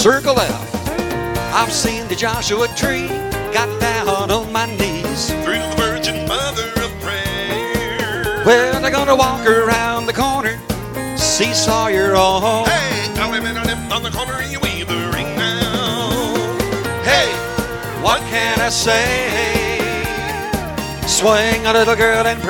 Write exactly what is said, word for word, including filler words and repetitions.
circle left. I've seen the Joshua tree, got down on my knees. Through the Virgin Mother of Prayer. Well, they're gonna walk around the corner, see Sawyer on. Hey, I'll live on the corner and you wave the ring now. Hey, what can I say? Swing a little girl and